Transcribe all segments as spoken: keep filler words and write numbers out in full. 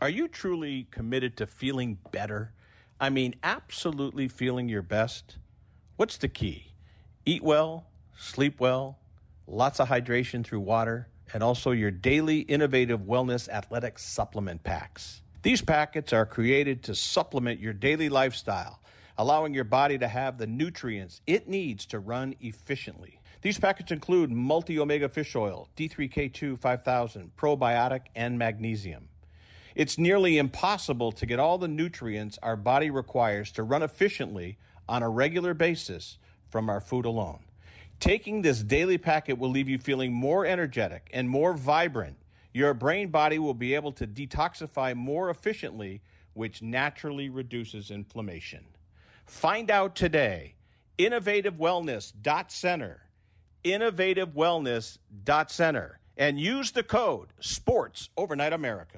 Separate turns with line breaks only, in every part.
Are you truly committed to feeling better? I mean, absolutely feeling your best? What's the key? Eat well, sleep well, lots of hydration through water, and also your daily innovative wellness athletic supplement packs. These packets are created to supplement your daily lifestyle, allowing your body to have the nutrients it needs to run efficiently. These packets include multi-omega fish oil, D three K two five thousand, probiotic, and magnesium. It's nearly impossible to get all the nutrients our body requires to run efficiently on a regular basis from our food alone. Taking this daily packet will leave you feeling more energetic and more vibrant. Your brain body will be able to detoxify more efficiently, which naturally reduces inflammation. Find out today. innovative wellness dot center. innovative wellness dot center. And use the code SPORTS Overnight America.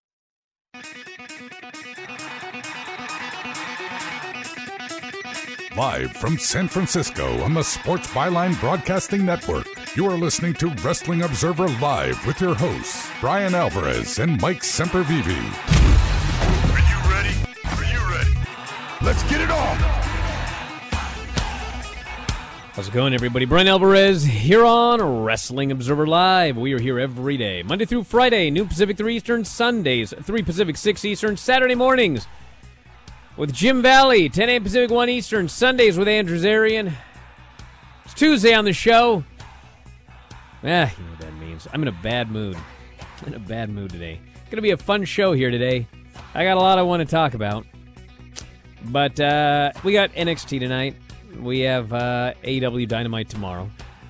Live from San Francisco on the Sports Byline Broadcasting Network, you are listening to Wrestling Observer Live with your hosts, Brian Alvarez and Mike Sempervive.
Are you ready? Are you ready?
Let's get it on!
How's it going, everybody? Brian Alvarez here on Wrestling Observer Live. We are here every day, Monday through Friday, noon Pacific, three Eastern, Sundays, three Pacific, six Eastern, Saturday mornings with Jim Valley, ten a.m. Pacific, one Eastern, Sundays with Andrew Zarian. It's Tuesday on the show. Ah, you know what that means. I'm in a bad mood. I'm in a bad mood today. It's going to be a fun show here today. I got a lot I want to talk about. But uh, we got N X T tonight. We have uh, A E W Dynamite tomorrow.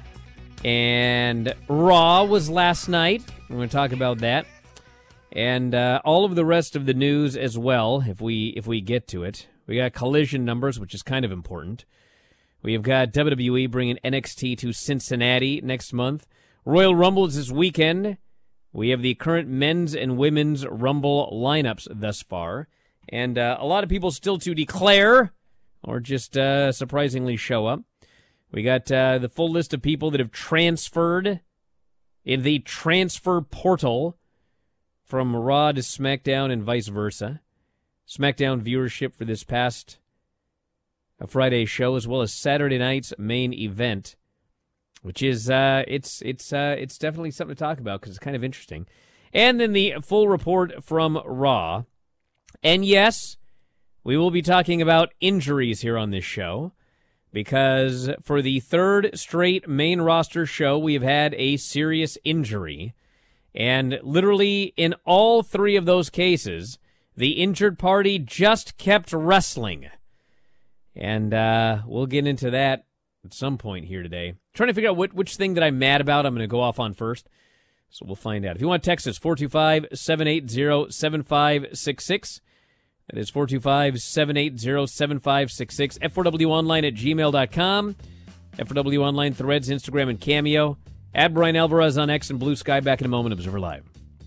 And Raw was last night. We're going to talk about that. And uh, all of the rest of the news as well, if we if we get to it. We got Collision numbers, which is kind of important. We've got W W E bringing N X T to Cincinnati next month. Royal Rumble is this weekend. We have the current men's and women's Rumble lineups thus far. And uh, a lot of people still to declare or just uh, surprisingly show up. We got uh, the full list of people that have transferred in the transfer portal from Raw to SmackDown and vice versa. SmackDown viewership for this past uh, Friday show, as well as Saturday night's main event, which is uh, it's it's uh, it's definitely something to talk about because it's kind of interesting. And then the full report from Raw. And yes, we will be talking about injuries here on this show because for the third straight main roster show, we have had a serious injury. And literally in all three of those cases, the injured party just kept wrestling. And uh, we'll get into that at some point here today. I'm trying to figure out what, which thing that I'm mad about I'm going to go off on first. So we'll find out. If you want to text us, four two five, seven eight zero, seven five six six. That is four two five, seven eight zero, seven five six six. F four W online at gmail dot com. F four W online, Threads, Instagram, and Cameo. At Brian Alvarez on X and Blue Sky. Back in a moment. Observer Live.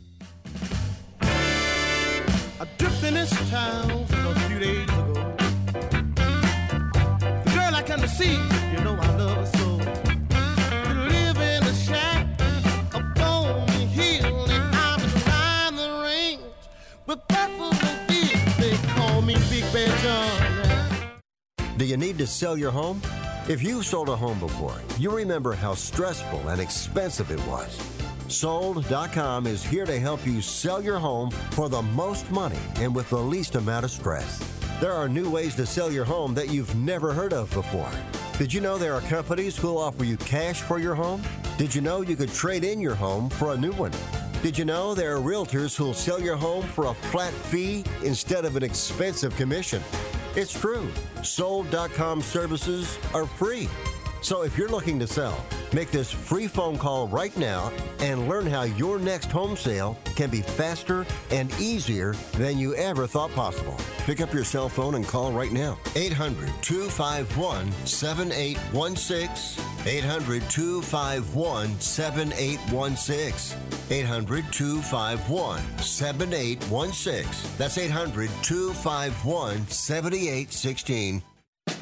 I dipped in this town a few days ago. The girl I come to see, you know I love her so. We live in a shack up on the hill, and I'm behind the range. But that for the deal, they call me Big Bad John.
Do you need to sell your home? If you've sold a home before, you remember how stressful and expensive it was. Sold dot com is here to help you sell your home for the most money and with the least amount of stress. There are new ways to sell your home that you've never heard of before. Did you know there are companies who'll offer you cash for your home? Did you know you could trade in your home for a new one? Did you know there are realtors who'll sell your home for a flat fee instead of an expensive commission? It's true. Sold dot com services are free. So if you're looking to sell, make this free phone call right now and learn how your next home sale can be faster and easier than you ever thought possible. Pick up your cell phone and call right now. eight hundred, two five one, seven eight one six. eight hundred, two five one, seven eight one six. eight hundred, two five one, seven eight one six. That's eight hundred, two five one, seven eight one six.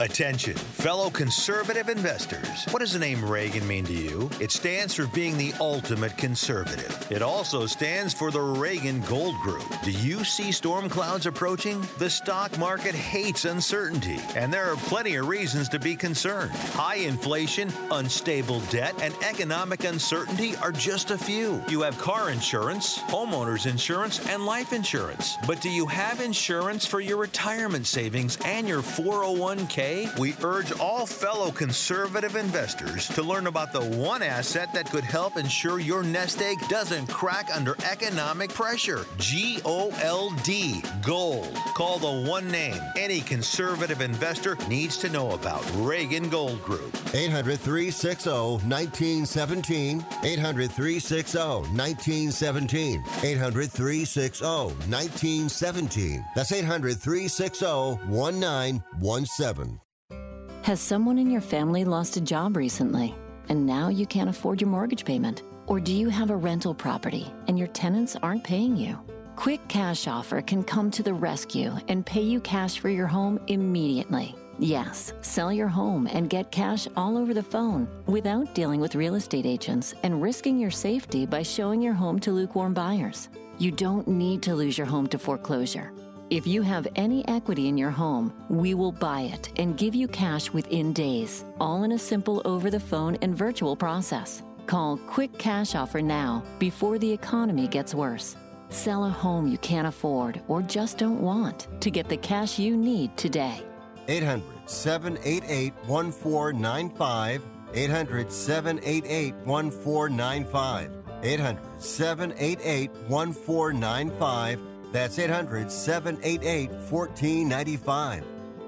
Attention, fellow conservative investors. What does the name Reagan mean to you? It stands for being the ultimate conservative. It also stands for the Reagan Gold Group. Do you see storm clouds approaching? The stock market hates uncertainty, and there are plenty of reasons to be concerned. High inflation, unstable debt, and economic uncertainty are just a few. You have car insurance, homeowners insurance, and life insurance. But do you have insurance for your retirement savings and your four oh one k? We urge all fellow conservative investors to learn about the one asset that could help ensure your nest egg doesn't crack under economic pressure. G O L D, gold. Call the one name any conservative investor needs to know about. Reagan Gold Group.
eight hundred, three six zero, one nine one seven. eight hundred, three six zero, one nine one seven. eight hundred, three six zero, one nine one seven. That's eight hundred, three six zero, one nine one seven.
Has someone in your family lost a job recently and now you can't afford your mortgage payment? Or do you have a rental property and your tenants aren't paying you? Quick Cash Offer can come to the rescue and pay you cash for your home immediately. Yes, sell your home and get cash all over the phone without dealing with real estate agents and risking your safety by showing your home to lukewarm buyers. You don't need to lose your home to foreclosure. If you have any equity in your home, we will buy it and give you cash within days, all in a simple over-the-phone and virtual process. Call Quick Cash Offer now before the economy gets worse. Sell a home you can't afford or just don't want to get the cash you need today.
eight hundred, seven eight eight, one four nine five. eight hundred, seven eight eight, one four nine five. eight hundred, seven eight eight, one four nine five. That's eight hundred, seven eight eight, one four nine five.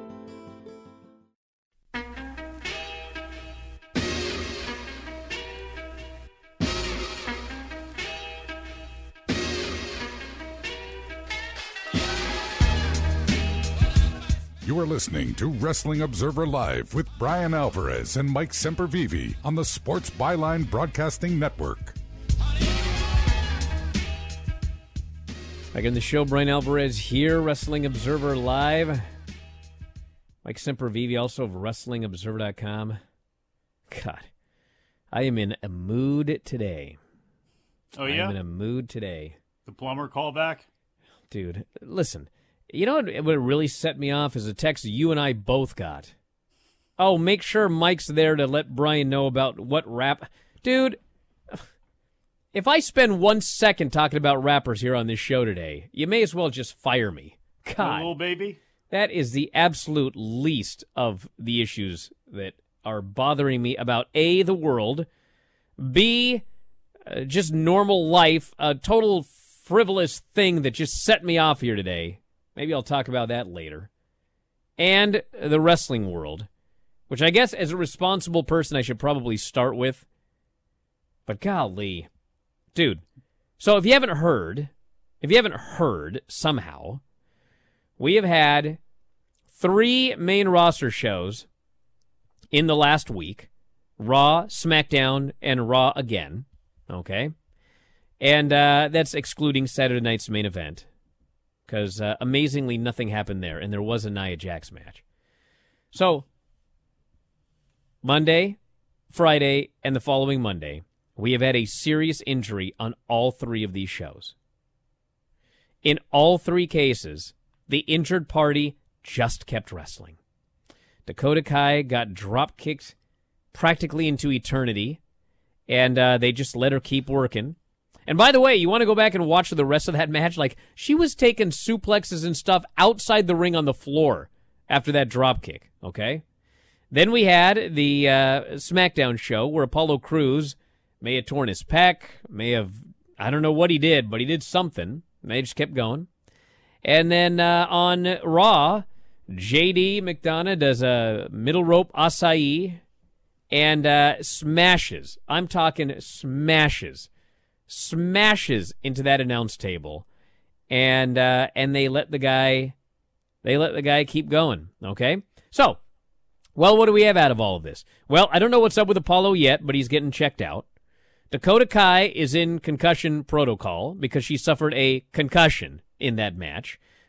You are listening to Wrestling Observer Live with Brian Alvarez and Mike Sempervive on the Sports Byline Broadcasting Network.
Back in the show, Brian Alvarez here, Wrestling Observer Live. Mike Sempervive, also of Wrestling Observer dot com. God, I am in a mood today.
Oh, yeah?
I'm in a mood today.
The plumber callback?
Dude, listen. You know what, what really set me off is a text you and I both got. Oh, make sure Mike's there to let Brian know about what rap... Dude... If I spend one second talking about rappers here on this show today, you may as well just fire me. God.
Little baby?
That is the absolute least of the issues that are bothering me about A, the world, B, uh, just normal life, a total frivolous thing that just set me off here today. Maybe I'll talk about that later. And the wrestling world, which I guess as a responsible person I should probably start with. But golly... Dude, so if you haven't heard, if you haven't heard somehow, we have had three main roster shows in the last week, Raw, SmackDown, and Raw again, okay? And uh, that's excluding Saturday night's main event, because uh, amazingly nothing happened there, and there was a Nia Jax match. So, Monday, Friday, and the following Monday, we have had a serious injury on all three of these shows. In all three cases, the injured party just kept wrestling. Dakota Kai got drop-kicked practically into eternity, and uh, they just let her keep working. And by the way, you want to go back and watch the rest of that match? Like, she was taking suplexes and stuff outside the ring on the floor after that drop-kick, okay? Then we had the uh, SmackDown show where Apollo Crews may have torn his pec, may have, I don't know what he did, but he did something. And they just kept going. And then uh, on Raw, J D McDonough does a middle rope acai and uh, smashes. I'm talking smashes. Smashes into that announce table. And uh, and they let the guy they let the guy keep going. Okay? So, well, what do we have out of all of this? Well, I don't know what's up with Apollo yet, but he's getting checked out. Dakota Kai is in concussion protocol because she suffered a concussion in that match.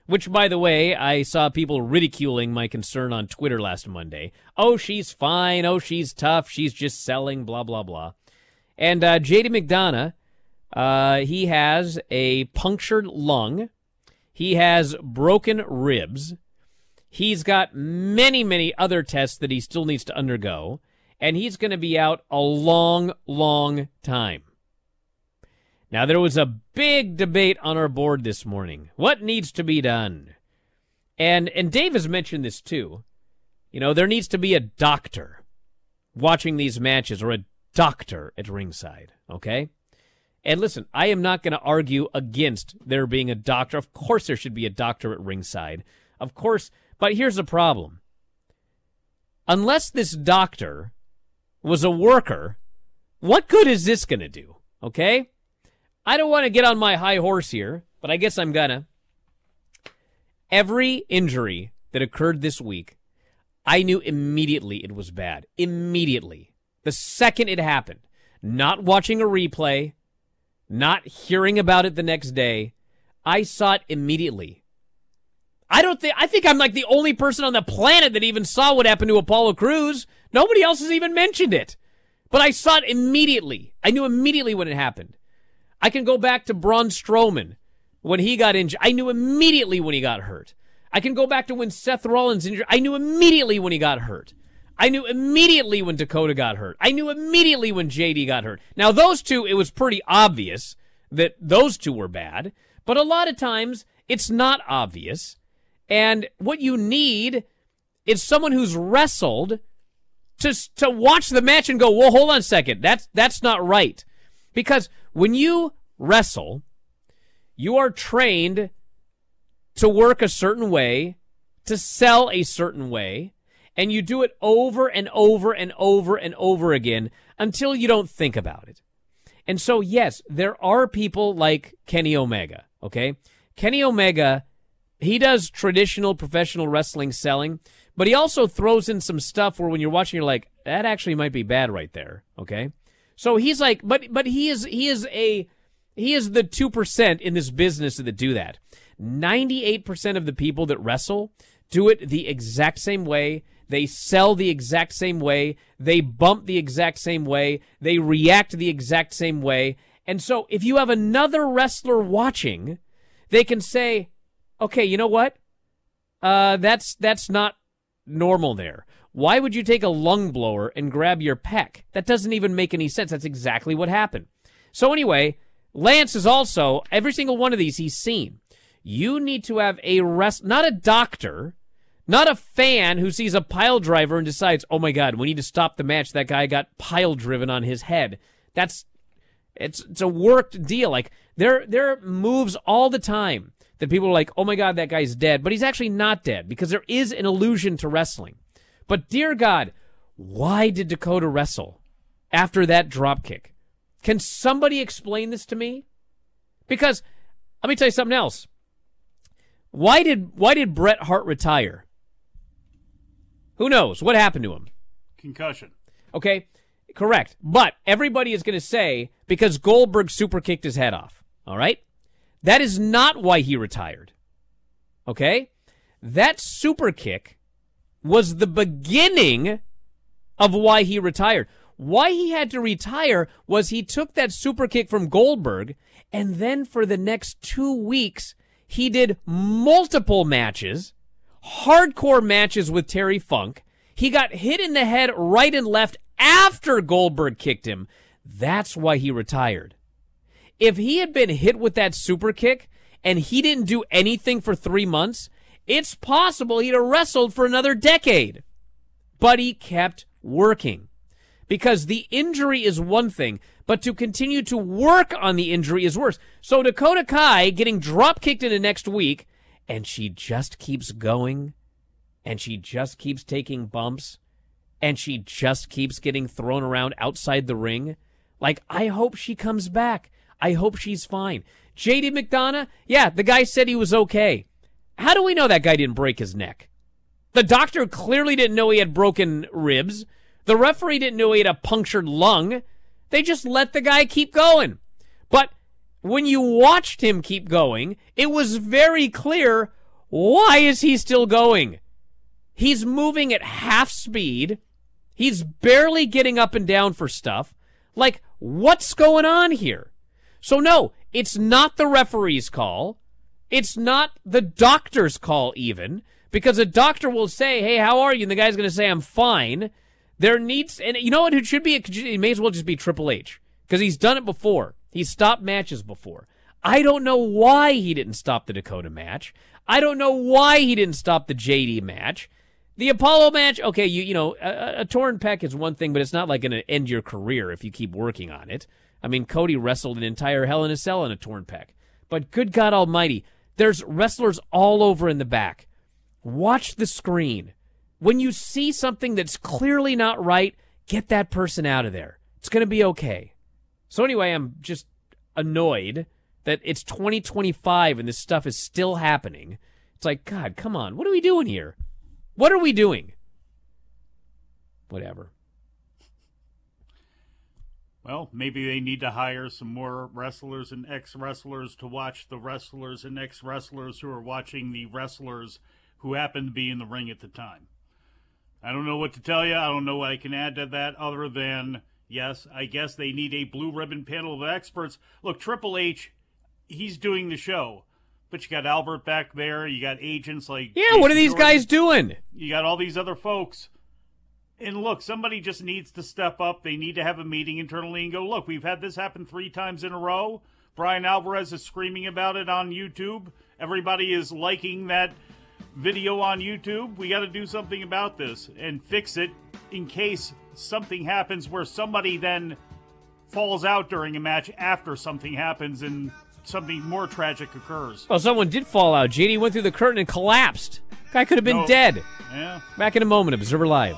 which, by the way, I saw people ridiculing my concern on Twitter last Monday. Oh, she's fine. Oh, she's tough. She's just selling, blah, blah, blah. And uh, J D McDonough, uh, he has a punctured lung. He has broken ribs. He's got many, many other tests that he still needs to undergo. And he's going to be out a long, long time. Now, there was a big debate on our board this morning. What needs to be done? And and Dave has mentioned this too. You know, there needs to be a doctor watching these matches, or a doctor at ringside, okay? And listen, I am not going to argue against there being a doctor. Of course there should be a doctor at ringside. Of course, but here's the problem. Unless this doctor was a worker, what good is this going to do, okay? I don't want to get on my high horse here, but I guess I'm gonna. Every injury that occurred this week, I knew immediately it was bad. Immediately. The second it happened. Not watching a replay, not hearing about it the next day, I saw it immediately. I don't think, I think I'm like the only person on the planet that even saw what happened to Apollo Crews. Nobody else has even mentioned it. But I saw it immediately. I knew immediately when it happened. I can go back to Braun Strowman when he got injured. I knew immediately when he got hurt. I can go back to when Seth Rollins injured. I knew immediately when he got hurt. I knew immediately when Dakota got hurt. I knew immediately when J D got hurt. Now, those two, it was pretty obvious that those two were bad. But a lot of times, it's not obvious. And what you need is someone who's wrestled to, to watch the match and go, well, hold on a second. That's, that's not right. Because when you wrestle, you are trained to work a certain way, to sell a certain way, and you do it over and over and over and over again until you don't think about it. And so, yes, there are people like Kenny Omega, okay? Kenny Omega, he does traditional professional wrestling selling, but he also throws in some stuff where when you're watching, you're like, that actually might be bad right there, okay? So he's like, but but he is he is a he is the two percent in this business that do that. ninety-eight percent of the people that wrestle do it the exact same way. They sell the exact same way. They bump the exact same way. They react the exact same way. And so if you have another wrestler watching, they can say, okay, you know what? Uh, that's that's not normal there. Why would you take a lung blower and grab your pec? That doesn't even make any sense. That's exactly what happened. So anyway, Lance is also, every single one of these he's seen. You need to have a rest, not a doctor, not a fan who sees a pile driver and decides, oh my God, we need to stop the match. That guy got pile driven on his head. That's, it's, it's a worked deal. Like, there, there are moves all the time that people are like, oh my God, that guy's dead. But he's actually not dead because there is an illusion to wrestling. But dear God, why did Dakota wrestle after that dropkick? Can somebody explain this to me? Because let me tell you something else. Why did why did Bret Hart retire? Who knows? What happened to him?
Concussion.
Okay, correct. But everybody is going to say because Goldberg super kicked his head off. All right? That is not why he retired. Okay? That super kick was the beginning of why he retired. Why he had to retire was he took that super kick from Goldberg, and then for the next two weeks, he did multiple matches, hardcore matches with Terry Funk. He got hit in the head right and left after Goldberg kicked him. That's why he retired. If he had been hit with that super kick and he didn't do anything for three months, it's possible he'd have wrestled for another decade. But he kept working. Because the injury is one thing, but to continue to work on the injury is worse. So Dakota Kai getting drop kicked into next week, and she just keeps going, and she just keeps taking bumps, and she just keeps getting thrown around outside the ring. Like, I hope she comes back. I hope she's fine. J D McDonough, yeah, the guy said he was okay. How do we know that guy didn't break his neck? The doctor clearly didn't know he had broken ribs. The referee didn't know he had a punctured lung. They just let the guy keep going. But when you watched him keep going, it was very clear Why is he still going? He's moving at half speed. He's barely getting up and down for stuff. Like, what's going on here? So no, it's not the referee's call. It's not the doctor's call even, because a doctor will say, hey, how are you? And the guy's going to say, I'm fine. There needs, and you know what? It should be, it may as well just be Triple H, because he's done it before. He's stopped matches before. I don't know why he didn't stop the Dakota match. I don't know why he didn't stop the J D match. The Apollo match, okay, you you know, a, a torn pec is one thing, but it's not like going to end your career if you keep working on it. I mean, Cody wrestled an entire Hell in a Cell in a torn pec. But good God almighty, there's wrestlers all over in the back. Watch the screen. When you see something that's clearly not right, get that person out of there. It's going to be okay. So anyway, I'm just annoyed that it's twenty twenty-five and this stuff is still happening. It's like, God, come on. What are we doing here? What are we doing? Whatever.
Well, maybe they need to hire some more wrestlers and ex-wrestlers to watch the wrestlers and ex-wrestlers who are watching the wrestlers who happen to be in the ring at the time. I don't know what to tell you. I don't know what I can add to that other than, yes, I guess they need a blue ribbon panel of experts. Look, Triple H, he's doing the show. But you got Albert back there. You got agents like...
Yeah,
Jason
what are these
Jordan.
guys doing?
You got all these other folks. And look, somebody just needs to step up. They need to have a meeting internally and go, look, we've had this happen three times in a row. Brian Alvarez is screaming about it on YouTube. Everybody is liking that video on YouTube. We got to do something about this and fix it in case something happens where somebody then falls out during a match after something happens and something more tragic occurs.
Well, someone did fall out. J D went through the curtain and collapsed. Guy could have been
No.
dead.
Yeah.
Back in a moment, Observer Live.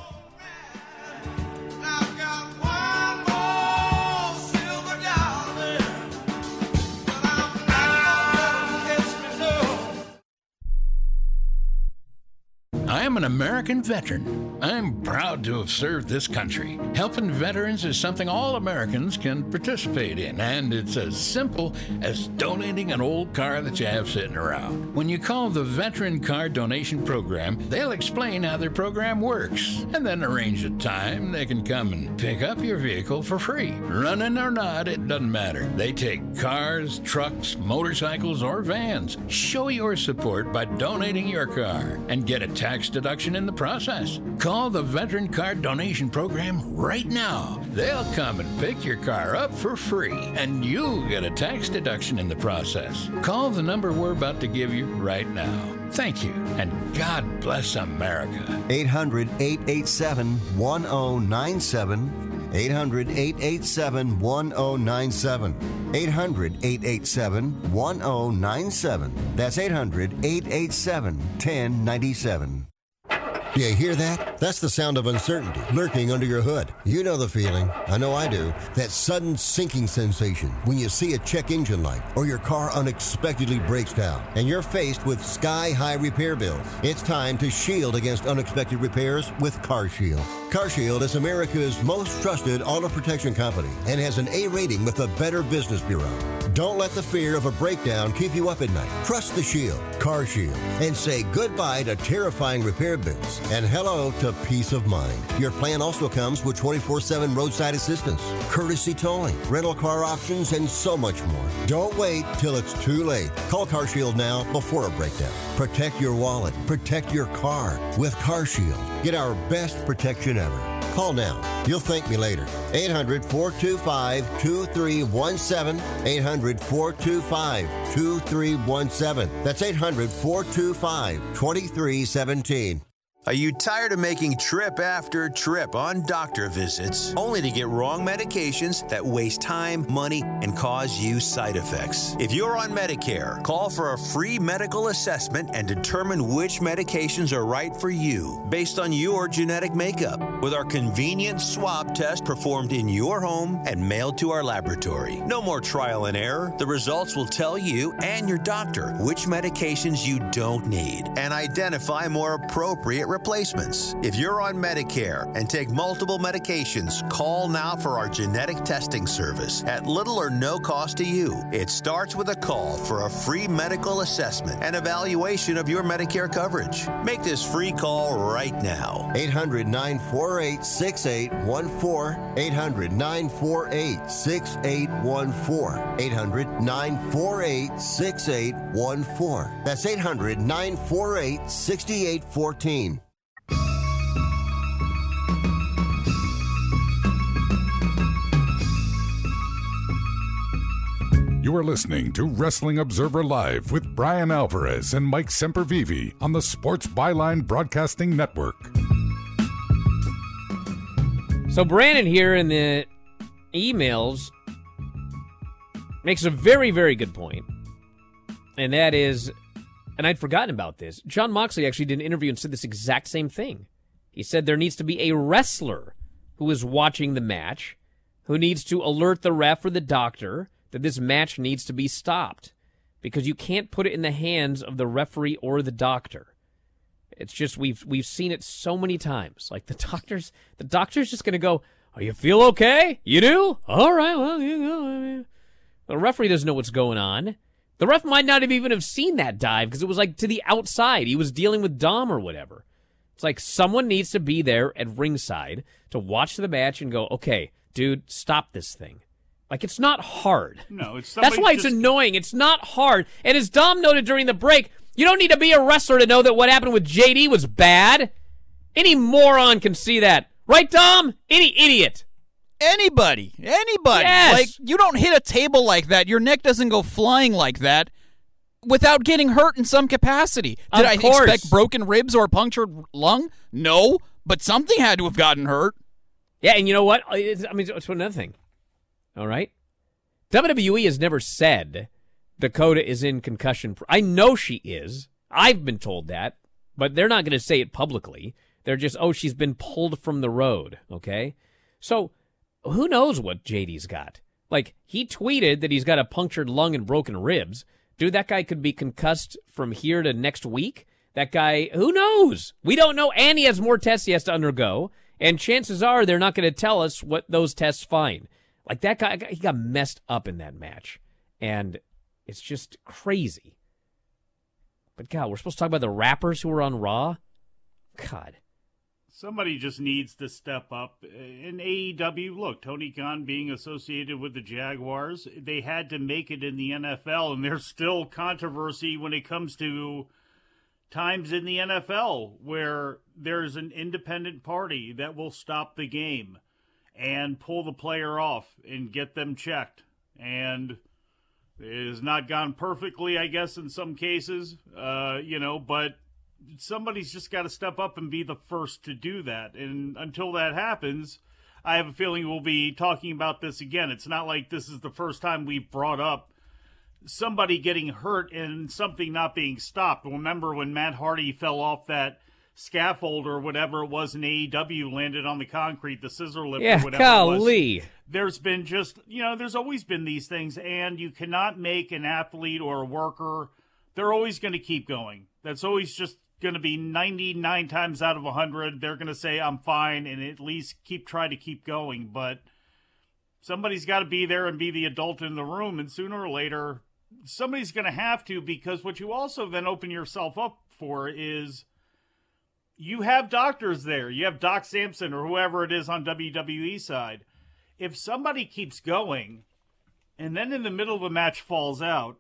I am an American veteran. I'm proud to have served this country. Helping veterans is something all Americans can participate in, and it's as simple as donating an old car that you have sitting around. When you call the Veteran Car Donation Program, they'll explain how their program works, and then arrange a time they can come and pick up your vehicle for free. Running or not, it doesn't matter. They take cars, trucks, motorcycles, or vans. Show your support by donating your car and get a tax deduction in the process. Call the Veteran Car Donation Program right now. They'll come and pick your car up for free, and you'll get a tax deduction in the process. Call the number we're about to give you right now. Thank you, and God bless America.
eight hundred, eight eight seven, one oh nine seven. eight hundred, eight eight seven, one oh nine seven. eight hundred, eight eight seven, one oh nine seven. That's eight hundred, eight eight seven, one oh nine seven. You hear that? That's the sound of uncertainty lurking under your hood. You know the feeling. I know I do. That sudden sinking sensation when you see a check engine light or your car unexpectedly breaks down and you're faced with sky-high repair bills. It's time to shield against unexpected repairs with CarShield. CarShield is America's most trusted auto protection company and has an A rating with the Better Business Bureau. Don't let the fear of a breakdown keep you up at night. Trust the Shield, CarShield, and say goodbye to terrifying repair bills and hello to peace of mind. Your plan also comes with twenty-four seven roadside assistance, courtesy towing, rental car options, and so much more. Don't wait till it's too late. Call CarShield now before a breakdown. Protect your wallet. Protect your car with CarShield. Get our best protection ever. Call now. You'll thank me later. eight hundred, four two five, two three one seven. eight hundred, four two five, two three one seven. That's eight hundred, four two five, two three one seven.
Are you tired of making trip after trip on doctor visits only to get wrong medications that waste time, money, and cause you side effects? If you're on Medicare, call for a free medical assessment and determine which medications are right for you based on your genetic makeup with our convenient swab test performed in your home and mailed to our laboratory. No more trial and error. The results will tell you and your doctor which medications you don't need and identify more appropriate replacements. If you're on Medicare and take multiple medications, call now for our genetic testing service at little or no cost to you. It starts with a call for a free medical assessment and evaluation of your Medicare coverage. Make this free call right now.
eight hundred, nine four eight, six eight one four. eight hundred, nine four eight, six eight one four. eight hundred, nine four eight, six eight one four. That's eight hundred, nine four eight, six eight one four.
You are listening to Wrestling Observer Live with Brian Alvarez and Mike Sempervive on the Sports Byline Broadcasting Network.
So Brandon here in the emails makes a very, very good point. And that is, and I'd forgotten about this, Jon Moxley actually did an interview and said this exact same thing. He said there needs to be a wrestler who is watching the match, who needs to alert the ref or the doctor that this match needs to be stopped, because you can't put it in the hands of the referee or the doctor. It's just, we've we've seen it so many times. Like the doctor's, the doctor's just going to go, "Oh, you feel okay? You do? All right, well, you go." The referee doesn't know what's going on. The ref might not have even have seen that dive because it was like to the outside. He was dealing with Dom or whatever. It's like someone needs to be there at ringside to watch the match and go, "Okay, dude, stop this thing." Like, it's not hard.
No, it's
That's why it's
just...
annoying. It's not hard. And as Dom noted during the break, you don't need to be a wrestler to know that what happened with J D was bad. Any moron can see that. Right, Dom? Any idiot.
Anybody. Anybody.
Yes.
Like, you don't hit a table like that. Your neck doesn't go flying like that without getting hurt in some capacity. Did
Of
I
course.
expect broken ribs or a punctured lung? No, but something had to have gotten hurt.
Yeah, and you know what? It's, I mean, it's another thing. All right? W W E has never said Dakota is in concussion. Pr- I know she is. I've been told that, but they're not going to say it publicly. They're just, oh, she's been pulled from the road, okay? So who knows what J D's got? Like, he tweeted that he's got a punctured lung and broken ribs. Dude, that guy could be concussed from here to next week. That guy, who knows? We don't know, and he has more tests he has to undergo, and chances are they're not going to tell us what those tests find. Like, that guy, he got messed up in that match, and it's just crazy. But, God, we're supposed to talk about the rappers who were on Raw? God.
Somebody just needs to step up. In A E W, look, Tony Khan being associated with the Jaguars, they had to make it in the N F L, and there's still controversy when it comes to times in the N F L where there's an independent party that will stop the game and pull the player off and get them checked. And it has not gone perfectly, I guess, in some cases, uh, you know, but somebody's just got to step up and be the first to do that. And until that happens, I have a feeling we'll be talking about this again. It's not like this is the first time we've brought up somebody getting hurt and something not being stopped. Remember when Matt Hardy fell off that scaffold or whatever it was in A E W, landed on the concrete, the scissor lift
yeah,
or whatever
golly.
it was. There's been just, you know, there's always been these things, and you cannot make an athlete or a worker, they're always going to keep going. That's always just going to be ninety-nine times out of one hundred. They're going to say, I'm fine, and at least keep trying to keep going. But somebody's got to be there and be the adult in the room, and sooner or later, somebody's going to have to, because what you also then open yourself up for is you have doctors there. You have Doc Samson or whoever it is on W W E side. If somebody keeps going and then in the middle of a match falls out,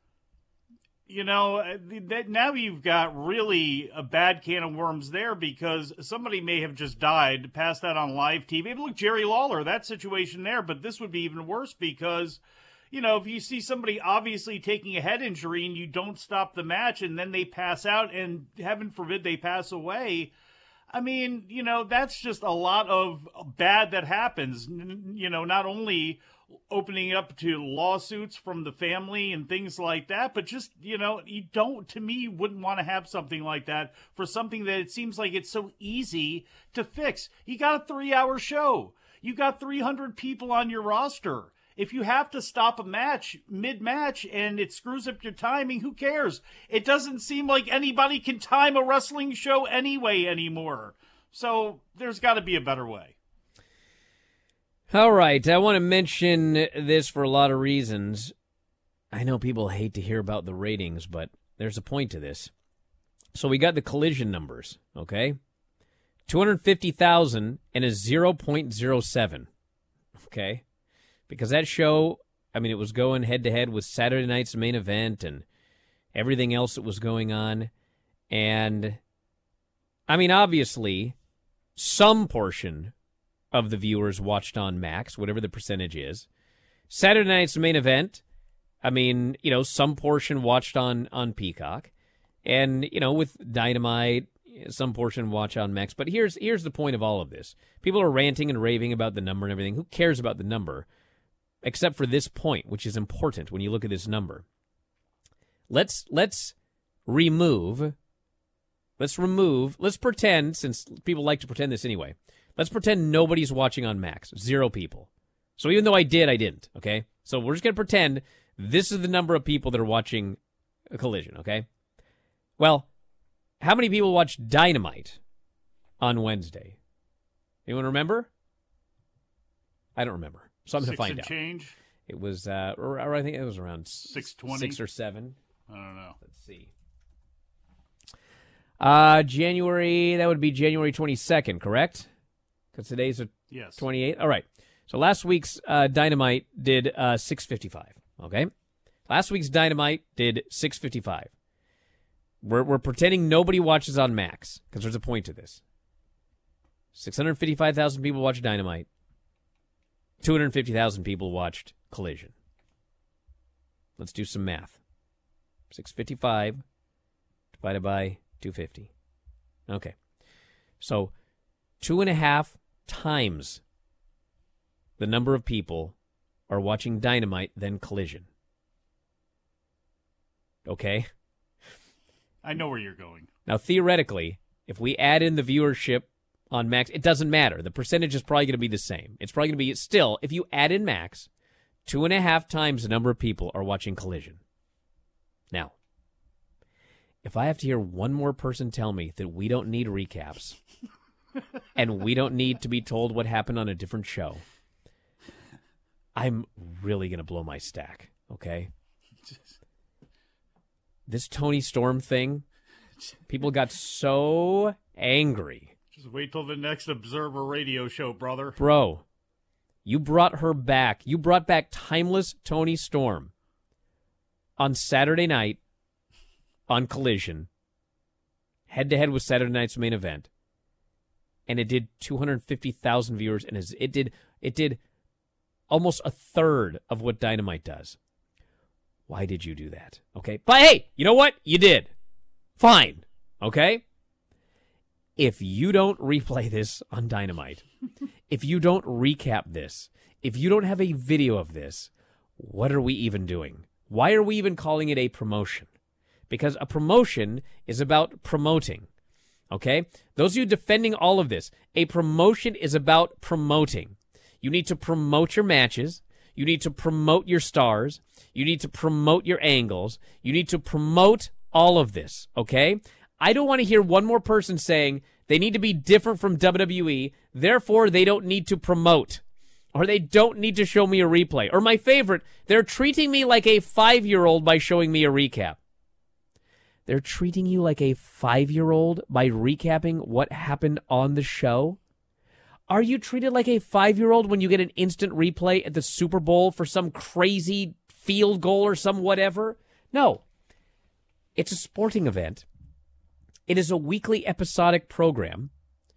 you know, that now you've got really a bad can of worms there, because somebody may have just died, passed out on live T V. Look, Jerry Lawler, that situation there, but this would be even worse because, you know, if you see somebody obviously taking a head injury and you don't stop the match and then they pass out and heaven forbid they pass away, I mean, you know, that's just a lot of bad that happens. You know, not only opening up to lawsuits from the family and things like that, but just, you know, you don't, to me, you wouldn't want to have something like that for something that it seems like it's so easy to fix. You got a three-hour show. You got three hundred people on your roster. If you have to stop a match mid-match and it screws up your timing, who cares? It doesn't seem like anybody can time a wrestling show anyway anymore. So there's got to be a better way.
All right, I want to mention this for a lot of reasons. I know people hate to hear about the ratings, but there's a point to this. So we got the Collision numbers, okay? two hundred fifty thousand and a zero point zero seven, okay? Because that show, I mean, it was going head-to-head with Saturday night's main event and everything else that was going on. And, I mean, obviously, some portion of the viewers watched on Max, whatever the percentage is. Saturday night's main event, I mean, you know, some portion watched on, on Peacock. And, you know, with Dynamite, some portion watch on Max. But here's here's the point of all of this. People are ranting and raving about the number and everything. Who cares about the number? Except for this point, which is important when you look at this number. Let's let's remove, let's remove, let's pretend, since people like to pretend this anyway, let's pretend nobody's watching on Max. Zero people. So even though I did, I didn't, okay? So we're just going to pretend this is the number of people that are watching a Collision, okay? Well, how many people watched Dynamite on Wednesday? Anyone remember? I don't remember. So I'm going to find
and
out.
Change?
It was, uh, or, or I think it was around
six twenty,
six or seven.
I don't know.
Let's see. Uh, January, that would be January twenty-second, correct? Because today's the
yes.
twenty-eighth. All right. So last week's uh, Dynamite did uh, six fifty-five, okay? Last week's Dynamite did six fifty-five. We're, we're pretending nobody watches on Max, because there's a point to this. six hundred fifty-five thousand people watched Dynamite. two hundred fifty thousand people watched Collision. Let's do some math. six fifty-five divided by two hundred fifty. Okay. So two and a half times the number of people are watching Dynamite than Collision. Okay?
I know where you're going.
Now, theoretically, if we add in the viewership on Max, it doesn't matter. The percentage is probably going to be the same. It's probably going to be still, if you add in Max, two and a half times the number of people are watching Collision. Now, if I have to hear one more person tell me that we don't need recaps and we don't need to be told what happened on a different show, I'm really going to blow my stack, okay? This Tony Storm thing, people got so angry.
Just wait till the next Observer radio show, brother.
Bro, you brought her back. You brought back timeless Tony Storm on Saturday night on Collision, head-to-head with Saturday night's main event, and it did two hundred fifty thousand viewers, and it did it did almost a third of what Dynamite does. Why did you do that? Okay. But hey, you know what? You did. Fine. Okay? If you don't replay this on Dynamite, if you don't recap this, if you don't have a video of this, what are we even doing? Why are we even calling it a promotion? Because a promotion is about promoting. Okay? Those of you defending all of this, a promotion is about promoting. You need to promote your matches. You need to promote your stars. You need to promote your angles. You need to promote all of this, okay? I don't want to hear one more person saying they need to be different from W W E, therefore they don't need to promote, or they don't need to show me a replay. Or my favorite, they're treating me like a five-year-old by showing me a recap. They're treating you like a five-year-old by recapping what happened on the show? Are you treated like a five-year-old when you get an instant replay at the Super Bowl for some crazy field goal or some whatever? No. It's a sporting event. It is a weekly episodic program.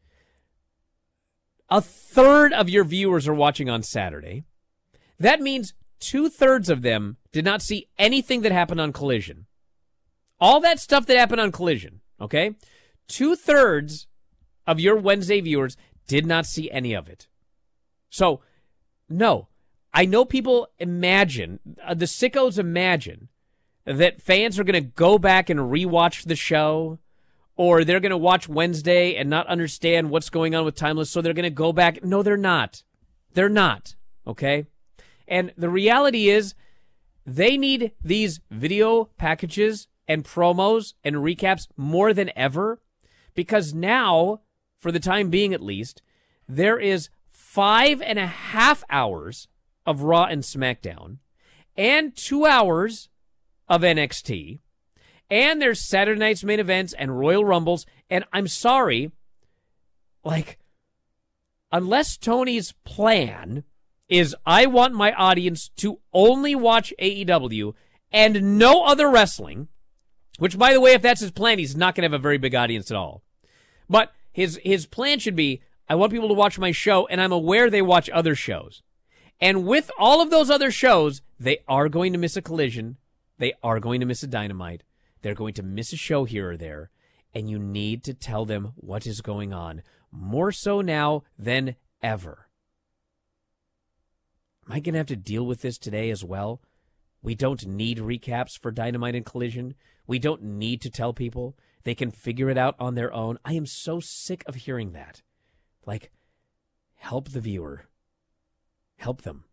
A third of your viewers are watching on Saturday. That means two-thirds of them did not see anything that happened on Collision. All that stuff that happened on Collision, okay? Two-thirds of your Wednesday viewers did not see any of it. So, no. I know people imagine, uh, the sickos imagine, that fans are going to go back and rewatch the show, or they're going to watch Wednesday and not understand what's going on with Timeless, so they're going to go back. No, they're not. They're not, okay? And the reality is they need these video packages and promos and recaps more than ever, because now, for the time being at least, there is five and a half hours of Raw and SmackDown and two hours of N X T. And there's Saturday night's main events and Royal Rumbles. And I'm sorry, like, unless Tony's plan is I want my audience to only watch A E W and no other wrestling, which, by the way, if that's his plan, he's not going to have a very big audience at all. But his his plan should be, I want people to watch my show, and I'm aware they watch other shows. And with all of those other shows, they are going to miss a Collision. They are going to miss a Dynamite. They're going to miss a show here or there. And you need to tell them what is going on, more so now than ever. Am I going to have to deal with this today as well? We don't need recaps for Dynamite and Collision. We don't need to tell people. They can figure it out on their own. I am so sick of hearing that. Like, help the viewer. Help them.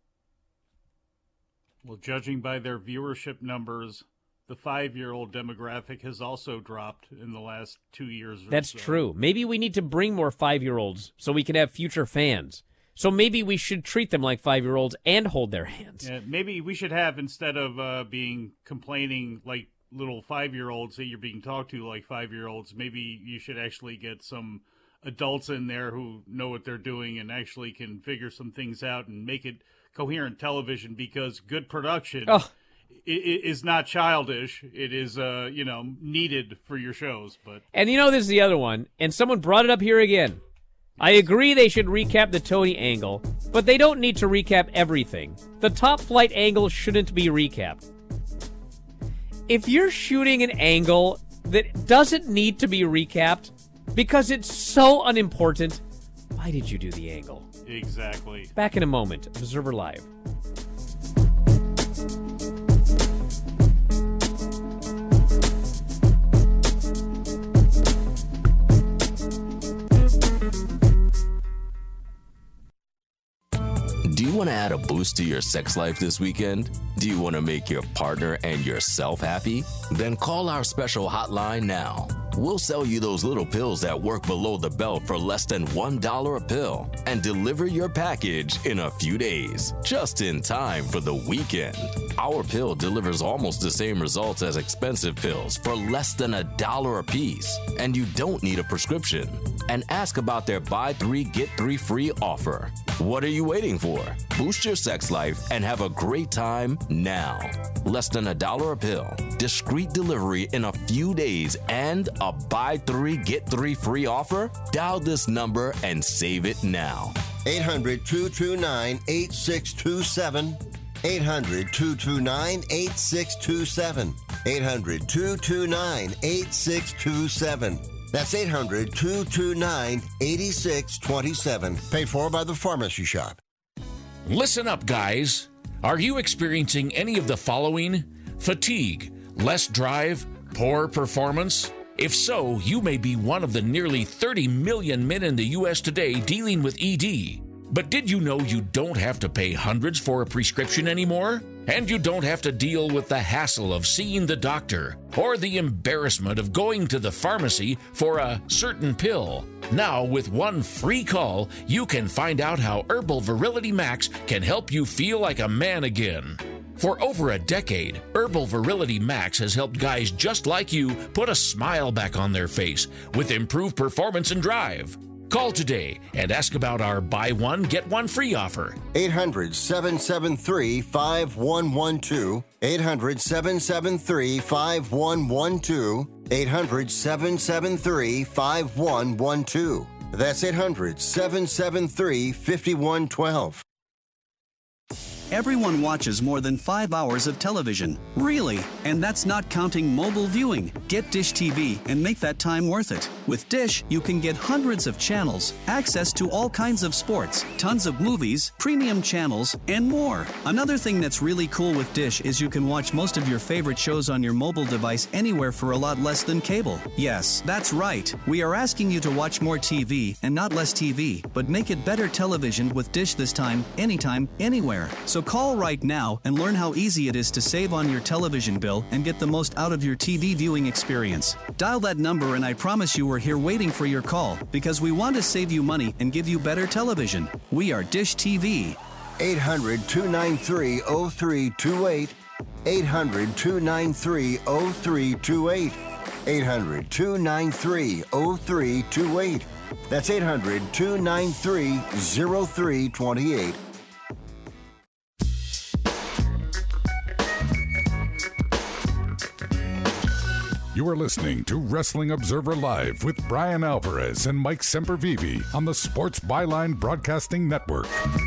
Well, judging by their viewership numbers, the five-year-old demographic has also dropped in the last two years. Or
That's
so.
true. Maybe we need to bring more five-year-olds so we can have future fans. So maybe we should treat them like five-year-olds and hold their hands.
Yeah, maybe we should have, instead of uh, being complaining like little five-year-olds that you're being talked to like five-year-olds, maybe you should actually get some adults in there who know what they're doing and actually can figure some things out and make it coherent television, because good production
oh.
is not childish. It is, uh, you know, needed for your shows. But
And you know, this is the other one, and someone brought it up here again. I agree they should recap the Tony angle, but they don't need to recap everything. The Top Flight angle shouldn't be recapped. If you're shooting an angle that doesn't need to be recapped because it's so unimportant, why did you do the angle?
Exactly.
Back in a moment. Observer Live.
Do you want to add a boost to your sex life this weekend? Do you want to make your partner and yourself happy? Then call our special hotline now. We'll sell you those little pills that work below the belt for less than one dollar a pill and deliver your package in a few days, just in time for the weekend. Our pill delivers almost the same results as expensive pills for less than a dollar a piece, and you don't need a prescription. And ask about their buy three, get three free offer. What are you waiting for? Boost your sex life and have a great time now. Less than a dollar a pill, discreet delivery in a few days, and a buy three, get three free offer? Dial this number and save it now.
eight hundred, two two nine, eight six two seven. eight hundred, two two nine, eight six two seven. eight hundred, two two nine, eight six two seven. That's eight hundred, two two nine, eight six two seven. Paid for by the Pharmacy Shop.
Listen up, guys. Are you experiencing any of the following? Fatigue, less drive, poor performance? If so, you may be one of the nearly thirty million men in the U S today dealing with E D. But did you know you don't have to pay hundreds for a prescription anymore? And you don't have to deal with the hassle of seeing the doctor or the embarrassment of going to the pharmacy for a certain pill. Now, with one free call, you can find out how Herbal Virility Max can help you feel like a man again. For over a decade, Herbal Virility Max has helped guys just like you put a smile back on their face with improved performance and drive. Call today and ask about our buy one, get one free offer.
eight hundred, seven seven three, five one one two. eight hundred, seven seven three, five one one two. eight hundred, seven seven three, five one one two. That's eight hundred, seven seven three, five one one two.
Everyone watches more than five hours of television. Really? And that's not counting mobile viewing. Get Dish T V and make that time worth it. With Dish, you can get hundreds of channels, access to all kinds of sports, tons of movies, premium channels, and more. Another thing that's really cool with Dish is you can watch most of your favorite shows on your mobile device anywhere for a lot less than cable. Yes, that's right. We are asking you to watch more T V and not less T V, but make it better television with Dish this time, anytime, anywhere. So So call right now and learn how easy it is to save on your television bill and get the most out of your T V viewing experience. Dial that number and I promise you we're here waiting for your call because we want to save you money and give you better television. We are Dish T V.
eight hundred, two nine three, oh three two eight. eight hundred, two nine three, oh three two eight. eight hundred, two nine three, oh three two eight. That's eight hundred, two nine three, oh three two eight.
You are listening to Wrestling Observer Live with Brian Alvarez and Mike Sempervive on the Sports Byline Broadcasting Network.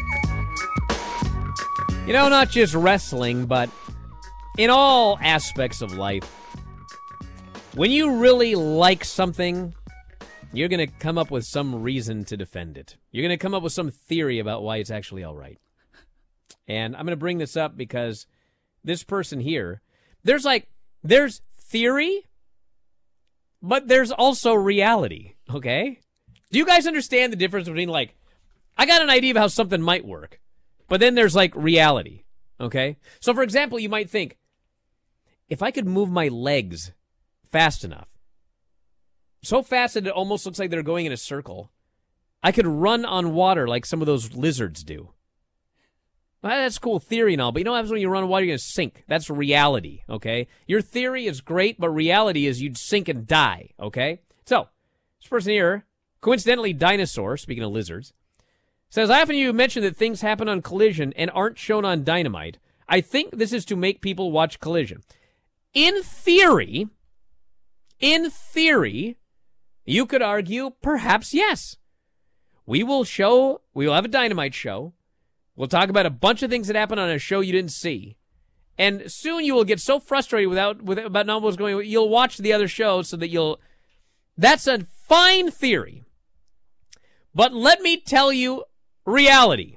You know, not just wrestling, but in all aspects of life, when you really like something, you're going to come up with some reason to defend it. You're going to come up with some theory about why it's actually all right. And I'm going to bring this up because this person here, there's like, there's theory, but there's also reality, okay? Do you guys understand the difference between, like, I got an idea of how something might work, but then there's, like, reality, okay? So, for example, you might think, if I could move my legs fast enough, so fast that it almost looks like they're going in a circle, I could run on water like some of those lizards do. Well, that's cool theory and all, but you know what happens when you run on water? You're going to sink. That's reality, okay? Your theory is great, but reality is you'd sink and die, okay? So, this person here, coincidentally Dinosaur, speaking of lizards, says, I often you mention that things happen on Collision and aren't shown on Dynamite. I think this is to make people watch Collision. In theory, in theory, you could argue, perhaps yes. We will show, we will have a Dynamite show. We'll talk about a bunch of things that happen on a show you didn't see. And soon you will get so frustrated without, with, about not what's going on, you'll watch the other shows so that you'll... That's a fine theory. But let me tell you reality.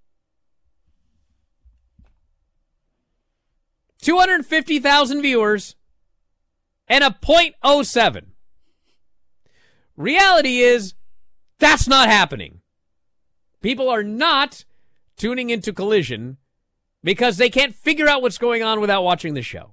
two hundred fifty thousand viewers and a point oh seven. Reality is, that's not happening. People are not tuning into Collision because they can't figure out what's going on without watching the show.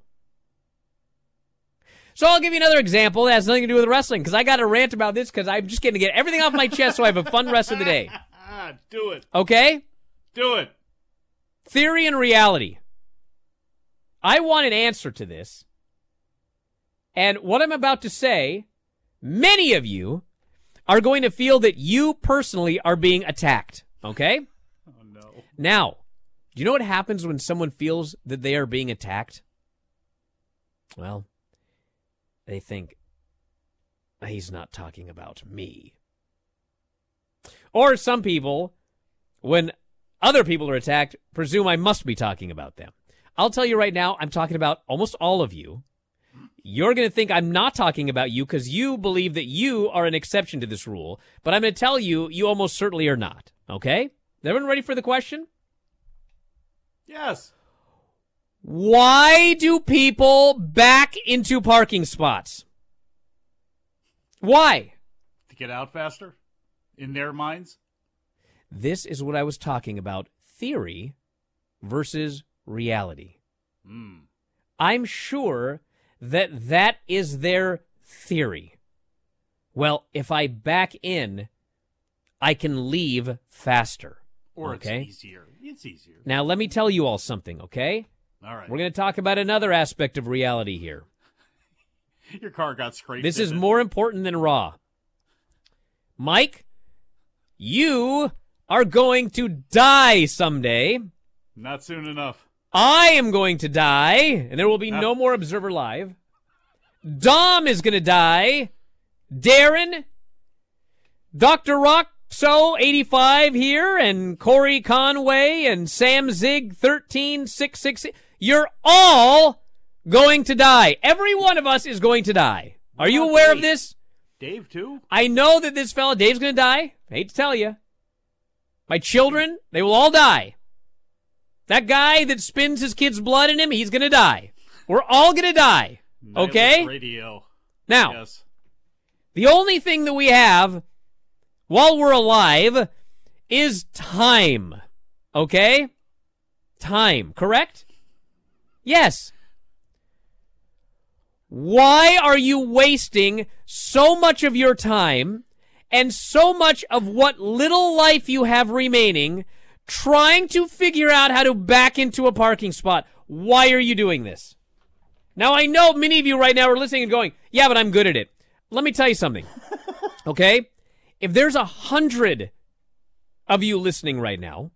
So I'll give you another example that has nothing to do with wrestling because I got to rant about this because I'm just going to get everything off my chest so I have a fun rest of the day.
Do it.
Okay?
Do it.
Theory and reality. I want an answer to this. And what I'm about to say, many of you are going to feel that you personally are being attacked. Okay?
Oh, no.
Now, do you know what happens when someone feels that they are being attacked? Well, they think, he's not talking about me. Or some people, when other people are attacked, presume I must be talking about them. I'll tell you right now, I'm talking about almost all of you. You're going to think I'm not talking about you because you believe that you are an exception to this rule. But I'm going to tell you, you almost certainly are not. Okay? Is everyone ready for the question?
Yes.
Why do people back into parking spots? Why?
To get out faster? In their minds?
This is what I was talking about. Theory versus reality.
Mm.
I'm sure that that is their theory. Well, if I back in, I can leave faster.
Or
okay?
it's easier. It's easier.
Now, let me tell you all something, okay?
All right.
We're going to talk about another aspect of reality here.
Your car got scraped.
This is
in it.
more important than Raw. Mike, you are going to die someday.
Not soon enough.
I am going to die, and there will be
Uh.
no more Observer Live. Dom is going to die. Darren, Doctor Roxo eighty-five here, and Corey Conway, and Sam Zig thirteen six six. You're all going to die. Every one of us is going to die. Are you aware of this?
Dave, too?
I know that this fella, Dave's going to die. I hate to tell you. My children, they will all die. That guy that spins his kid's blood in him, he's going to die. We're all going to die. Okay?
Nihilist Radio.
Now,
Yes.
the only thing that we have while we're alive is time. Okay? time, correct? Yes. Why are you wasting so much of your time and so much of what little life you have remaining trying to figure out how to back into a parking spot? Why are you doing this? Now, I know many of you right now are listening and going, yeah, but I'm good at it. Let me tell you something, okay? If there's a hundred of you listening right now,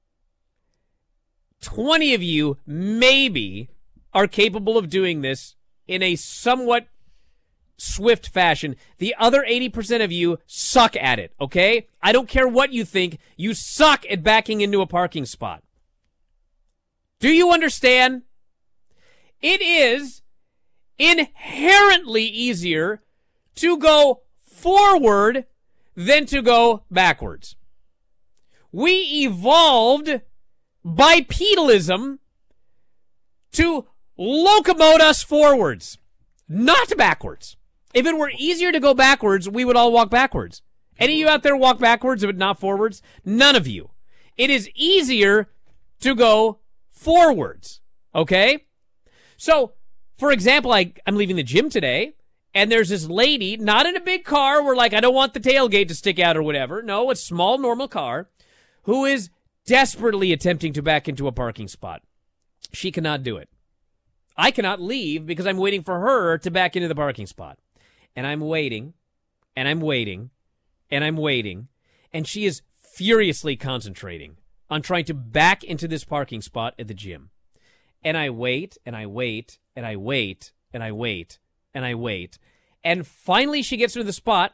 twenty of you maybe are capable of doing this in a somewhat swift fashion. The other eighty percent of you suck at it, okay? I don't care what you think. You suck at backing into a parking spot. Do you understand? It is inherently easier to go forward than to go backwards. We evolved bipedalism to locomote us forwards, not backwards. If it were easier to go backwards, we would all walk backwards. Any of you out there walk backwards, but not forwards? None of you. It is easier to go forwards, okay? So, for example, I, I'm leaving the gym today, and there's this lady, not in a big car where, like, I don't want the tailgate to stick out or whatever. No, a small, normal car, who is desperately attempting to back into a parking spot. She cannot do it. I cannot leave because I'm waiting for her to back into the parking spot. And I'm waiting, and I'm waiting, and I'm waiting, and she is furiously concentrating on trying to back into this parking spot at the gym. And I wait, and I wait, and I wait, and I wait, and I wait. And finally she gets to the spot.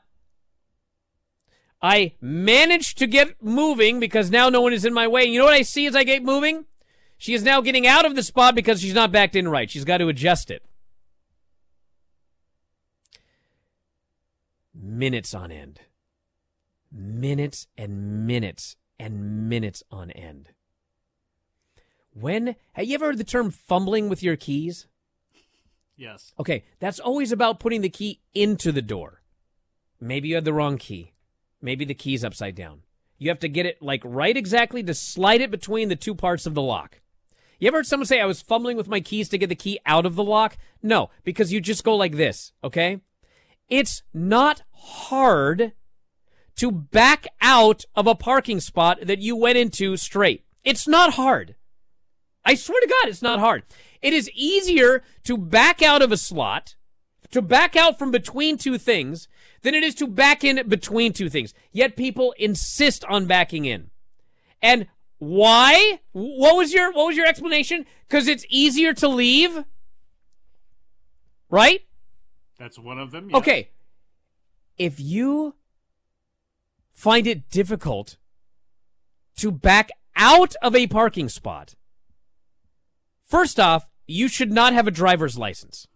I manage to get moving because now no one is in my way. And you know what I see as I get moving? She is now getting out of the spot because she's not backed in right. She's got to adjust it. Minutes on end. Minutes and minutes and minutes on end. When, have you ever heard the term fumbling with your keys?
Yes.
Okay, that's always about putting the key into the door. Maybe you had the wrong key. Maybe the key's upside down. You have to get it like right exactly to slide it between the two parts of the lock. You ever heard someone say, I was fumbling with my keys to get the key out of the lock? No, because you just go like this, okay? It's not hard to back out of a parking spot that you went into straight. It's not hard. I swear to God, it's not hard. It is easier to back out of a slot, to back out from between two things, than it is to back in between two things. Yet people insist on backing in. And why? What was your what was your explanation? Because it's easier to leave? Right?
That's one of them. Yes.
Okay. If you find it difficult to back out of a parking spot, first off, you should not have a driver's license.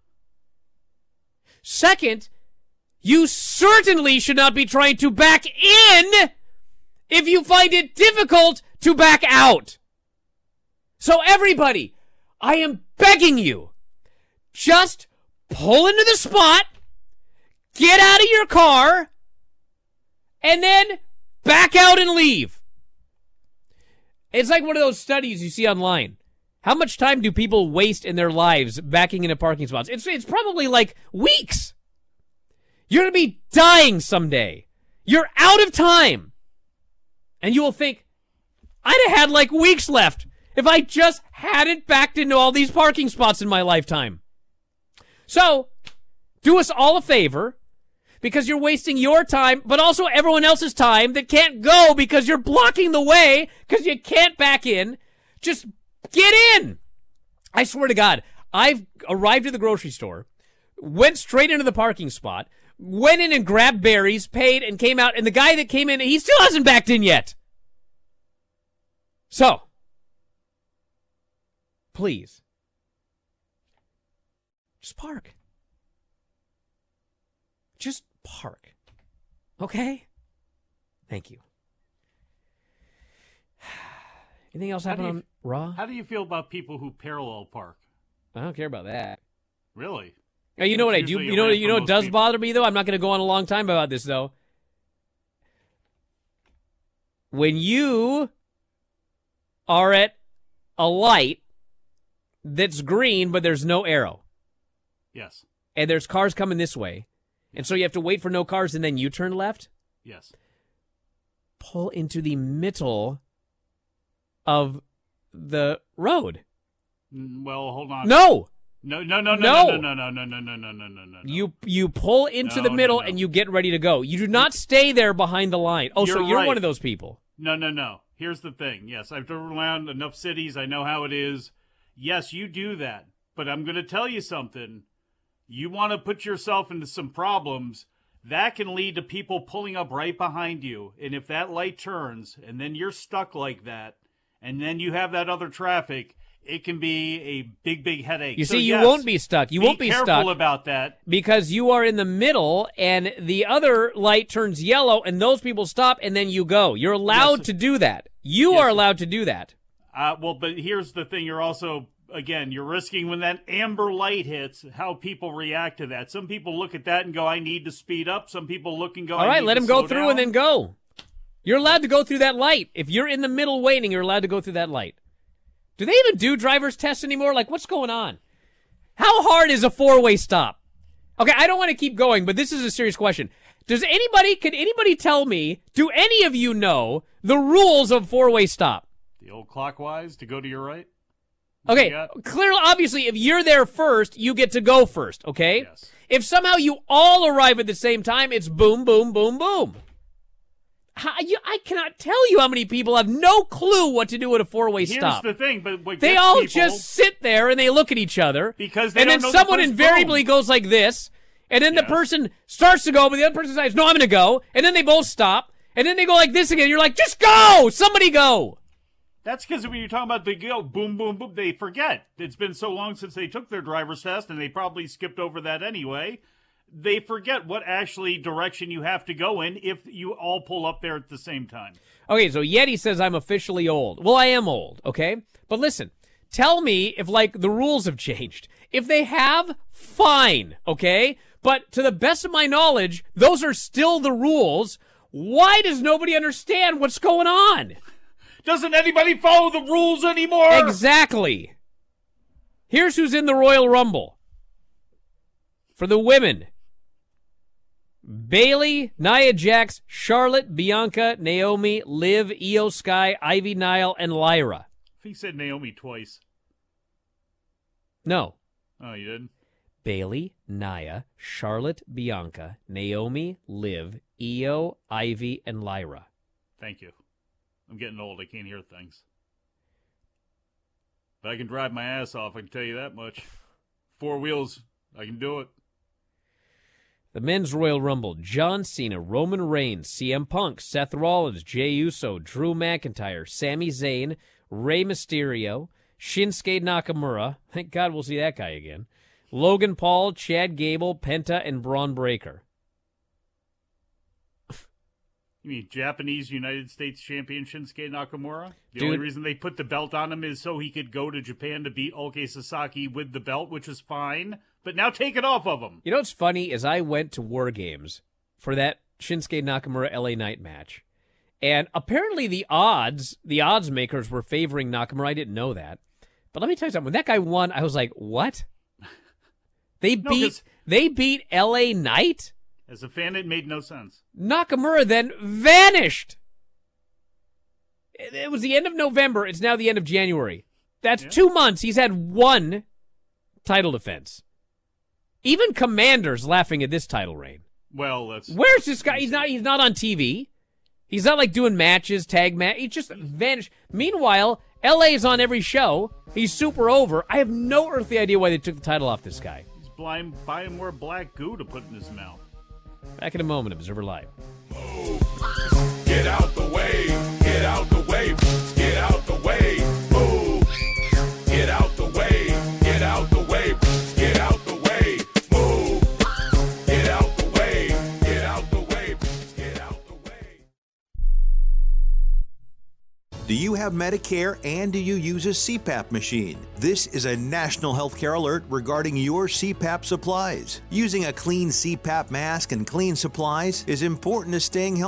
Second, you certainly should not be trying to back in if you find it difficult to back out. So everybody, I am begging you, just pull into the spot, get out of your car, and then back out and leave. It's like one of those studies you see online. How much time do people waste in their lives backing into parking spots? It's it's probably like weeks. You're going to be dying someday. You're out of time. And you will think, I'd have had like weeks left if I just hadn't backed into all these parking spots in my lifetime. So, do us all a favor, because you're wasting your time, but also everyone else's time that can't go because you're blocking the way because you can't back in. Just get in. I swear to God, I've arrived at the grocery store, went straight into the parking spot, went in and grabbed berries, paid, and came out, and the guy that came in, he still hasn't backed in yet. So, please, just park. Just park. Okay? Thank you. Anything else happen on Raw?
How do you feel about people who parallel park?
I don't care about that.
Really?
Now, you know what I do? You know, you know what does
people.
bother me, though? I'm not going to go on a long time about this, though. When you are at a light that's green, but there's no arrow.
Yes.
And there's cars coming this way. And so you have to wait for no cars and then you turn left?
Yes.
Pull into the middle of the road.
Mm, Well, hold on.
No!
No, no, no,
No.
no, no, no, no, no, no, no, no, no, no.
You you pull into
No,
the
no,
middle
no.
and you get ready to go. You do not stay there behind the line. Oh, so
You're
you're
right.
one of those people.
No, no, no. Here's the thing. Yes, I've driven around enough cities. I know how it is. Yes, you do that. But I'm going to tell you something. You want to put yourself into some problems, that can lead to people pulling up right behind you. And if that light turns and then you're stuck like that, and then you have that other traffic, it can be a big, big headache.
You
So,
see, you
yes,
won't be stuck. You
be
won't be
careful
stuck
about that.
because you are in the middle and the other light turns yellow and those people stop and then you go. You're allowed
Yes.
to do that. You
Yes.
are allowed to do that.
Uh, well, but here's the thing. You're also, again, you're risking when that amber light hits, how people react to that. Some people look at that and go, I need to speed up. Some people look and go,
All
I
right,
need
let
to
him go
slow
through
down.
and then go. You're allowed to go through that light. If you're in the middle waiting, you're allowed to go through that light. Do they even do driver's tests anymore? Like, what's going on? How hard is a four-way stop? Okay, I don't want to keep going, but this is a serious question. Does anybody, can anybody tell me, do any of you know the rules of four-way stop?
The old clockwise to go to your right?
Okay,
Yeah.
clearly, obviously, if you're there first, you get to go first, okay? Yes. If somehow you all arrive at the same time, it's boom, boom, boom, boom. How, you, I cannot tell you how many people have no clue what to do at a four-way
Here's
stop.
the thing, but what
They
gets
all
people,
just sit there and they look at each other.
Because they
and
don't
then
know the
someone
first
invariably goes like this, and then the person starts to go, but the other person decides, no, I'm going to go. And then they both stop, and then they go like this again. You're like, just go! Somebody go!
That's because when you're talking about the go boom, boom, boom, they forget. It's been so long since they took their driver's test, and they probably skipped over that anyway. They forget what actually direction you have to go in if you all pull up there at the same time.
Okay, so Yeti says I'm officially old. Well, I am old, okay? But listen, tell me if, like, the rules have changed. If they have, fine, okay? But to the best of my knowledge, those are still the rules. Why does nobody understand what's going on?
Doesn't anybody follow the rules anymore?
Exactly. Here's who's in the Royal Rumble. For the women, Bailey, Nia Jax, Charlotte, Bianca, Naomi, Liv, Io Sky, Ivy Nile, and Lyra.
I think you said Naomi twice.
No.
Oh, you did?
Bailey, Nia, Charlotte, Bianca, Naomi, Liv, Io, Ivy, and Lyra.
Thank you. I'm getting old. I can't hear things. But I can drive my ass off, I can tell you that much. Four wheels, I can do it.
The Men's Royal Rumble, John Cena, Roman Reigns, C M Punk, Seth Rollins, Jey Uso, Drew McIntyre, Sami Zayn, Rey Mysterio, Shinsuke Nakamura, thank God we'll see that guy again, Logan Paul, Chad Gable, Penta, and Braun Breaker.
You mean Japanese United States champion Shinsuke Nakamura? The
Dude.
only reason they put the belt on him is so he could go to Japan to beat Ulke Sasaki with the belt, which is fine. But now take it off of him.
You know what's funny is I went to War Games for that Shinsuke Nakamura L A Knight match. And apparently the odds, the odds makers were favoring Nakamura. I didn't know that. But let me tell you something. When that guy won, I was like, what? They
No,
beat
'cause-
they beat L A Knight?
As a fan, it made no sense.
Nakamura then vanished. It it was the end of November. It's now the end of January. That's two months. He's had one title defense. Even Commander's laughing at this title reign.
Well, that's...
Where's this guy? He's not. He's not on T V. He's not like doing matches, tag match. He just vanished. Meanwhile, L A is on every show. He's super over. I have no earthly idea why they took the title off this guy.
He's blind, buying more black goo to put in his mouth.
Back in a moment, Observer Live.
Get out the way, get out the way, get out the way, move. Get out the way, get out the way, get out the way, move. Get out the way, get out the way, get out the way.
Do you have Medicare and do you use a C PAP machine? This is a national healthcare alert regarding your C PAP supplies. Using a clean C PAP mask and clean supplies is important to staying healthy.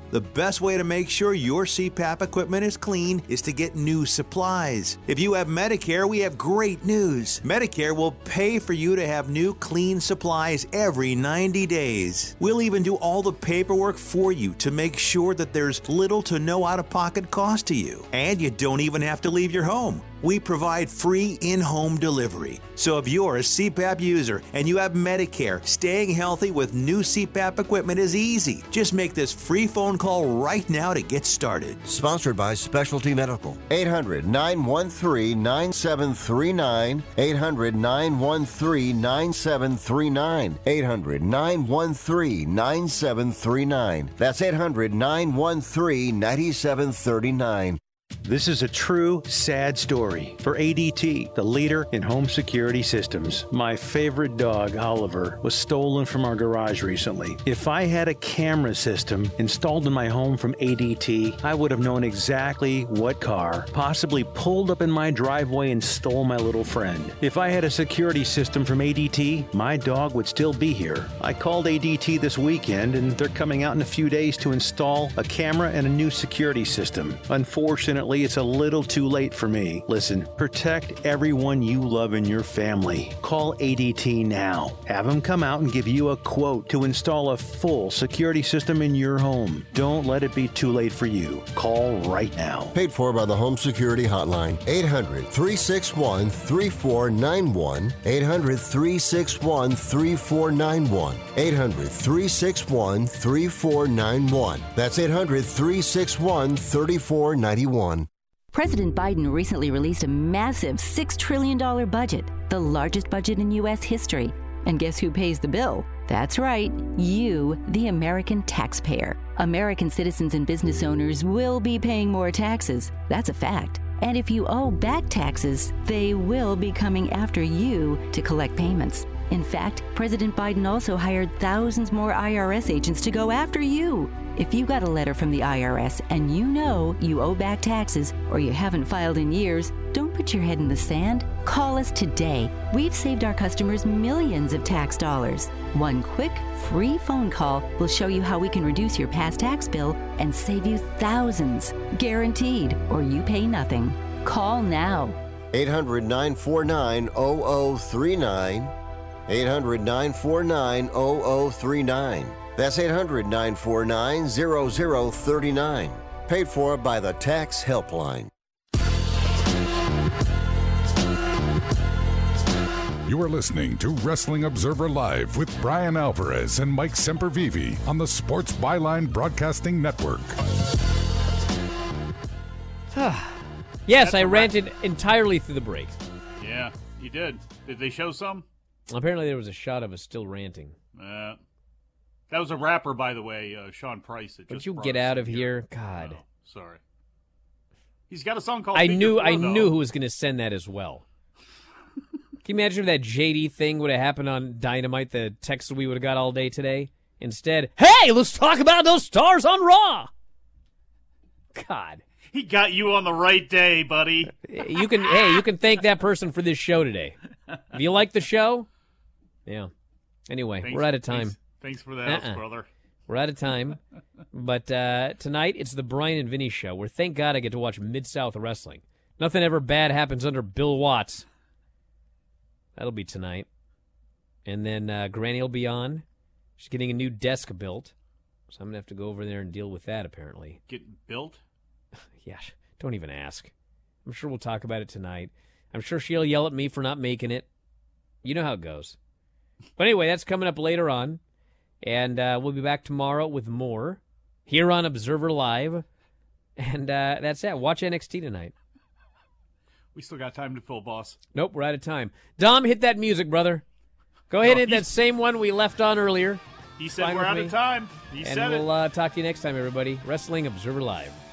The best way to make sure your C PAP equipment is clean is to get new supplies. If you have Medicare, we have great news. Medicare will pay for you to have new clean supplies every ninety days. We'll even do all the paperwork for you to make sure that there's little to no out-of-pocket cost to you. And you don't even have to leave your home. We provide free in-home delivery. So if you're a C PAP user and you have Medicare, staying healthy with new C PAP equipment is easy. Just make this free phone call right now to get started.
Sponsored by Specialty Medical. eight hundred, nine one three, nine seven three nine. eight hundred, nine one three, nine seven three nine. eight hundred, nine one three, nine seven three nine. That's eight hundred, nine one three, nine seven three nine.
This is a true, sad story for A D T, the leader in home security systems. My favorite dog, Oliver, was stolen from our garage recently. If I had a camera system installed in my home from A D T, I would have known exactly what car possibly pulled up in my driveway and stole my little friend. If I had a security system from A D T, my dog would still be here. I called A D T this weekend, and they're coming out in a few days to install a camera and a new security system. Unfortunately, it's a little too late for me. Listen, protect everyone you love in your family. Call A D T now. Have them come out and give you a quote to install a full security system in your home. Don't let it be too late for you. Call right now.
Paid for by the Home Security Hotline. eight hundred, three six one, three four nine one. eight hundred, three six one, three four nine one. eight hundred, three six one, three four nine one. That's eight hundred, three six one, three four nine one.
President Biden recently released a massive six trillion dollars budget, the largest budget in U S history. And guess who pays the bill? That's right, you, the American taxpayer. American citizens and business owners will be paying more taxes. That's a fact. And if you owe back taxes, they will be coming after you to collect payments. In fact, President Biden also hired thousands more I R S agents to go after you. If you got a letter from the I R S and you know you owe back taxes or you haven't filed in years, don't put your head in the sand. Call us today. We've saved our customers millions of tax dollars. One quick, free phone call will show you how we can reduce your past tax bill and save you thousands. Guaranteed, or you pay nothing. Call now.
eight hundred, nine four nine, zero zero three nine. eight hundred, nine four nine, zero zero three nine. That's eight hundred, nine four nine, zero zero three nine. Paid for by the Tax Helpline.
You are listening to Wrestling Observer Live with Brian Alvarez and Mike Sempervive on the Sports Byline Broadcasting Network.
Yes, I ranted entirely through the break.
Yeah, you did. Did they show some?
Apparently there was a shot of us still ranting.
Uh, that was a rapper, by the way, uh, Sean Price. That
Would
just
you
brought
get
us
out
in
of here? God.
Oh, sorry. He's got a song called
I
Figure
knew
Four,
I
though.
knew who was going to send that as well. Can you imagine if that J D thing would have happened on Dynamite, the text we would have got all day today? Instead, hey, let's talk about those stars on Raw. God.
He got you on the right day, buddy.
You can hey, you can thank that person for this show today. If you like the show, yeah. Anyway,
Thanks-
we're out of time.
Thanks, thanks for that,
Uh-uh.
brother.
We're out of time. But uh, tonight, it's the Brian and Vinny show, where thank God I get to watch Mid-South Wrestling. Nothing ever bad happens under Bill Watts. That'll be tonight. And then uh, Granny will be on. She's getting a new desk built. So I'm going to have to go over there and deal with that, apparently.
Get built?
Yeah, don't even ask. I'm sure we'll talk about it tonight. I'm sure she'll yell at me for not making it. You know how it goes. But anyway, that's coming up later on. And uh, we'll be back tomorrow with more here on Observer Live. And uh, that's it. Watch N X T tonight.
We still got time to fill, boss.
Nope, we're out of time. Dom, hit that music, brother. Go ahead
No,
and hit that same one we left on earlier.
He said
Fine
we're
with
out
me.
of time. He
and
said
we'll
it.
uh, talk to you next time, everybody. Wrestling Observer Live.